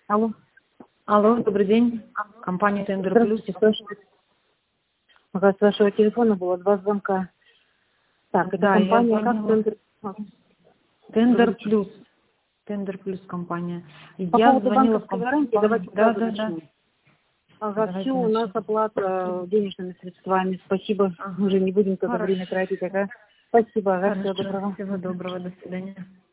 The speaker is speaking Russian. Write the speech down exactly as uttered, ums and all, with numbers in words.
Алло. Алло, добрый день. Компания Тендер Плюс. Здравствуйте. Ага, с вашего телефона было два звонка. Так, это Да, компания я как звонила. Тендер? Тендер Плюс. Тендер Плюс компания. По Я поводу звонила в банковской гарантии, компанию. давайте Да, сразу да, да. начнем. Ага, Давайте все, у нас начнем. оплата денежными средствами. Спасибо. Ага. Мы уже не будем только Хорошо. время тратить. Ага. Спасибо, ага, всего Хорошо. доброго. Всего доброго. До свидания.